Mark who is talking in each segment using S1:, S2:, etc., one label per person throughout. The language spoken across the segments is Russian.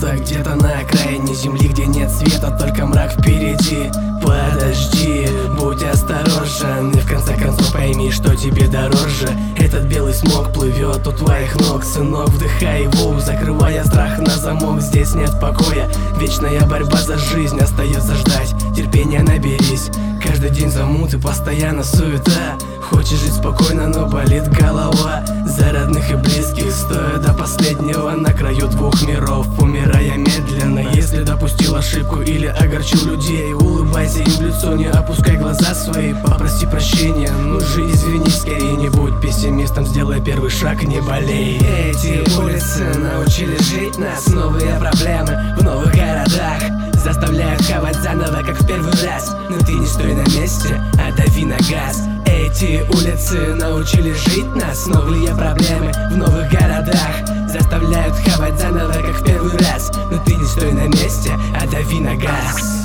S1: место где-то на окраине земли, где нет света, только мрак впереди. Подожди, будь осторожен, и в конце концов пойми, что тебе дороже. Этот белый смог плывет у твоих ног, сынок, вдыхай его, закрывая страх на замок. Здесь нет покоя, вечная борьба за жизнь, остается ждать, терпения наберись. Каждый день замуты, постоянно суета. Хочешь жить спокойно, но болит голова за родных и близких, стоя до последнего на краю двух миров, умирая медленно. Если допустил ошибку или огорчил людей, улыбайся им в лицо, не опускай глаза свои, попроси прощения, ну же извинись скорее, не будь пессимистом, сделай первый шаг, не болей. Эти улицы научили жить нас, новые проблемы в новых городах заставляют хавать заново, как в первый раз. Но ты не стой на месте, а дави на газ. Эти улицы научили жить нас, новые проблемы в новых городах заставляют хавать заново, как в первый раз. Но ты не стой на месте, а дави на газ.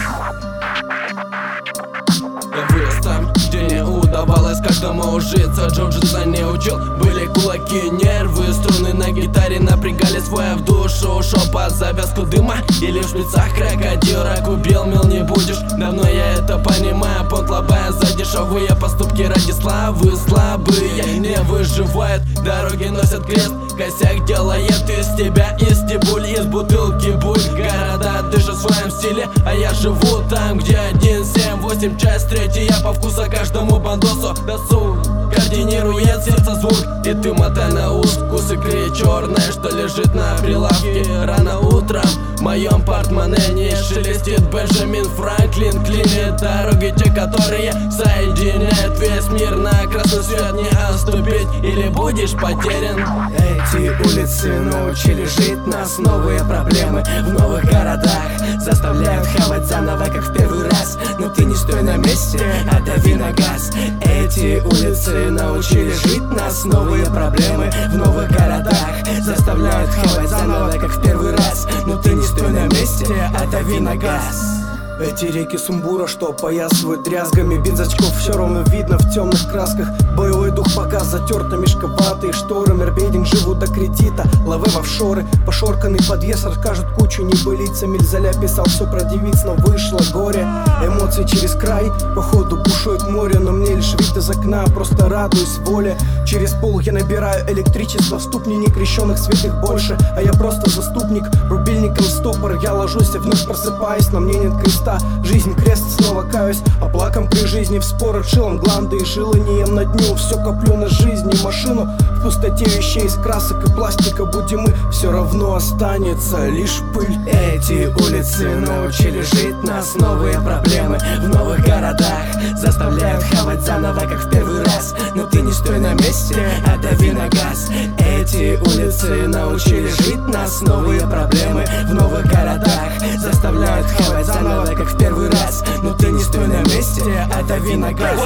S2: Я вырос там, где не удавалось каждому ужиться. Джо-джинса не учил, были кулаки, нервы, струны на гитаре напрягали своя в душу. Шел под завязку дыма или в шприцах крокодил рак убил, мил не будешь. Давно я это понимаю, понт лобая за дешевые поступки ради славы. Слабые не выживают, дороги носят крест, косяк делает из тебя, из стебуль, из бутылки буль. Города дышат в своем стиле, а я живу там, где 1-7-8, часть третья по вкусу каждому бандосу. Досуг координирует сердце звук, и ты мотай на ус вкус икры черная, что лежит на прилавке. Рано утром в моем портмоне не шелестит Бенджамин Франклин. Клинит дороги, те, которые соединяют весь мир. На красный свет не оступить, или будешь потерян.
S1: Эти улицы научили жить нас, новые проблемы в новых городах заставляют хавать заново, как в первый раз. Но ты не стой на месте, а дави на газ. Эти улицы научили жить нас, новые проблемы в новых городах заставляют хавать заново, как в первый раз. Но ты не стой на месте, а дави на газ.
S3: Эти реки сумбура, что опоясывают дрязгами, без очков все равно видно в темных красках. Боевой дух пока затерто, мешковатые шторы, мербейдинг живут до кредита, лаве в офшоры. Пошорканный подъезд расскажут кучу небылиц. Эмиль Золя писал все про девиц, но вышло горе. Эмоции через край, походу бушует море, но мне лишь вид из окна, просто радуюсь воле. Через пол я набираю электричество, в ступни некрещенных святых больше, а я просто заступник. Рубильником стопор, я ложусь и вновь просыпаюсь, но мне нет креста. Жизнь крест, снова каюсь, оплаком при жизни в спорах, шилом гланды и желанием на дню. Все коплю на жизни, машину в пустоте вещей из красок и пластика. Будем мы, все равно останется лишь пыль.
S1: Эти улицы научили жить нас, новые проблемы в новых городах заставляют хавать заново, как в первый раз. Но ты не стой на месте, а дави на газ. Эти улицы научили жить нас, новые проблемы в новых городах заставляют хавать заново, как в первый раз. Но ты не стой на месте, а дави на газ.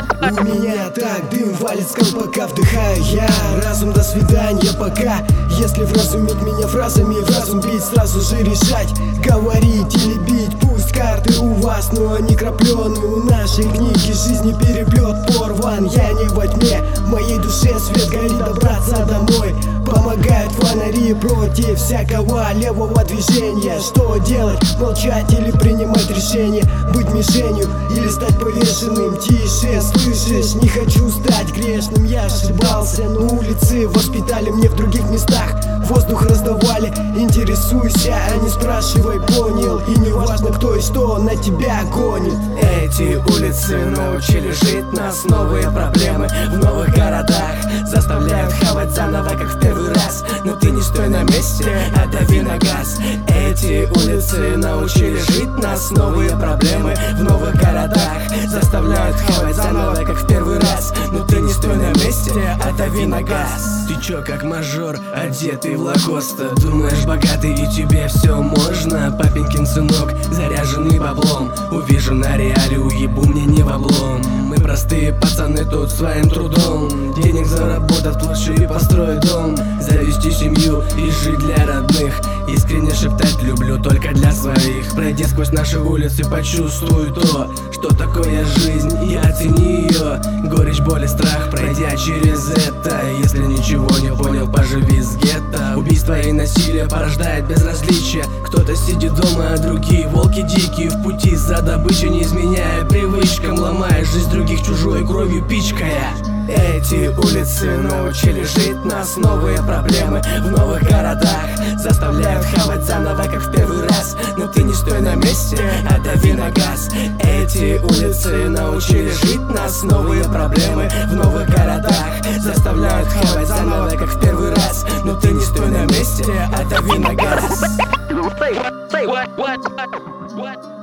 S3: У меня так дым валит с колпака, вдыхаю я разум, до свидания пока. Если вразумить меня фразами, в разум бить, сразу же решать, говорить или бить. Пусть карты у вас, но они краплены. У нашей книги жизни переплет порван. Я не во тьме, в моей душе свет горит, добраться домой помогают фонари против всякого левого движения. Что делать? Молчать или принимать решение? Быть мишенью или стать повешенным? Тише, слышишь? Не хочу стать грешным. Я ошибался, но улицы воспитали мне в других местах. Воздух раздавали, интересуйся, а не спрашивай, понял? И не важно кто и что на тебя гонит.
S1: Эти улицы научили жить нас, новые проблемы в новых городах заставляют хавать заново, как в первый раз. Но ты не стой на месте, а дави на газ. Эти улицы научили жить нас, новые проблемы в новых городах заставляют хавать заново, как в первый раз. Но ты не стой на месте, а дави на газ. Ты чё, как мажор, одетый в лакоста? Думаешь, богатый и тебе все можно? Папенькин сынок, заряженный баблом, увижу на реале, уебу мне не в облом. Мы простые пацаны тут своим трудом денег заработать лучше и построить дом, завести семью и жить для родных. Искренне шептать люблю только для своих. Пройди сквозь наши улицы, почувствуй то, что такое жизнь, и оцени ее. Горечь, боль и страх, пройдя через это. Если ничего не понял, поживи с гетто. Убийство и насилие порождает безразличие. Кто-то сидит дома, а другие волки дикие в пути за добычей, не изменяя привычкам, ломая жизнь других чужой кровью пичкая. Эти улицы научили жить нас. Новые проблемы в новых городах заставляют хавать заново, как в первый раз. Но ты не стой на месте, а дави на газ. Эти улицы научили жить нас. Новые проблемы в новых городах заставляют хавать заново, как в первый раз. Но ты не стой на месте, а дави на газ.
S2: What?